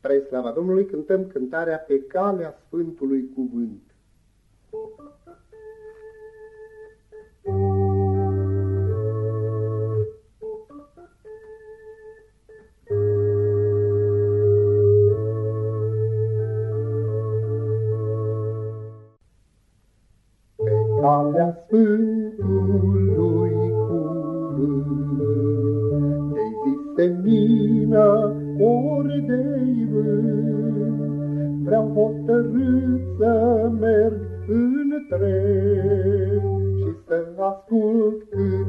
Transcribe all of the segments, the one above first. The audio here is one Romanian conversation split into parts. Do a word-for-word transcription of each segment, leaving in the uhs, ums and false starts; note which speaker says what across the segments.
Speaker 1: Spre slava Domnului cântăm cântarea Pe calea Sfântului Cuvânt. Pe calea Sfântului Cuvânt, de-i zi semină ori de-i vânt, vreau hotărât să merg întreg și să ascult cât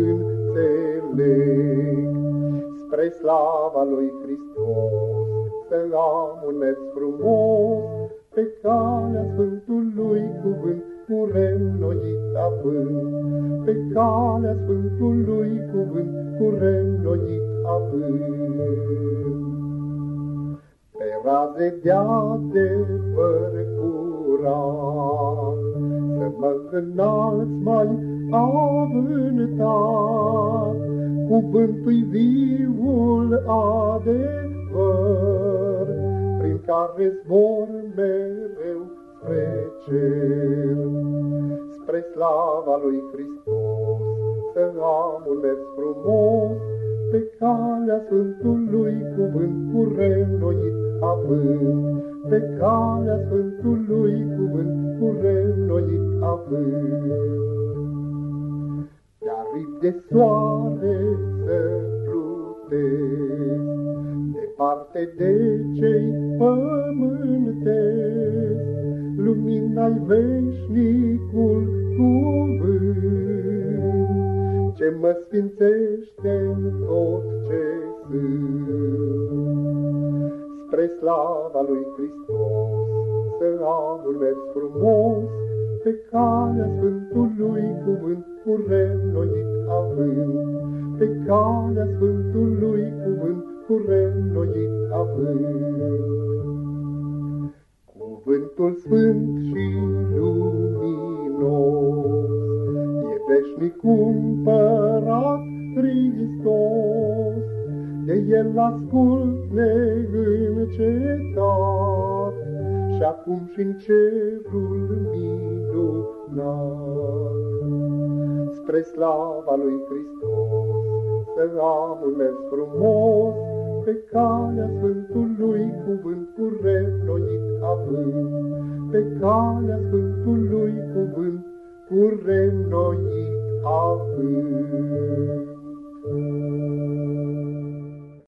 Speaker 1: înțeleg. Spre slava lui Hristos să am un mers frumos, pe calea Sfântului Cuvânt cu reînnoit avânt, pe calea Sfântului Cuvânt cu reînnoit avânt. Pe raze de adevăr curat, să mă înalț mai avântat, cuvântul-i viul adevăr, prin care zbor mereu spre cer. Spre slava lui Hristos să am un mers frumos, pe calea Sfântului Cuvânt cu reînnoit avânt, pe calea Sfântului Cuvânt cu reînnoit avânt. Pe aripi de soare să plutesc, departe de cei pământesc, lumina-i veșnicul cuvânt, ce mă sfințește-n tot ce sunt. Spre slava lui Hristos să am un mers frumos, pe calea Sfântului Cuvânt cu reînnoit avânt, pe calea Sfântului Cuvânt cu reînnoit avânt. Cuvântul sfânt și luminos e veșnic împărat Hristos, de El ascult neîncetat și acum și-n cerul minunat. Spre slava lui Hristos să am un mers frumos, pe calea Sfântului Cuvânt cu reînnoit avânt, pe calea Sfântului Cuvânt cu reînnoit avânt.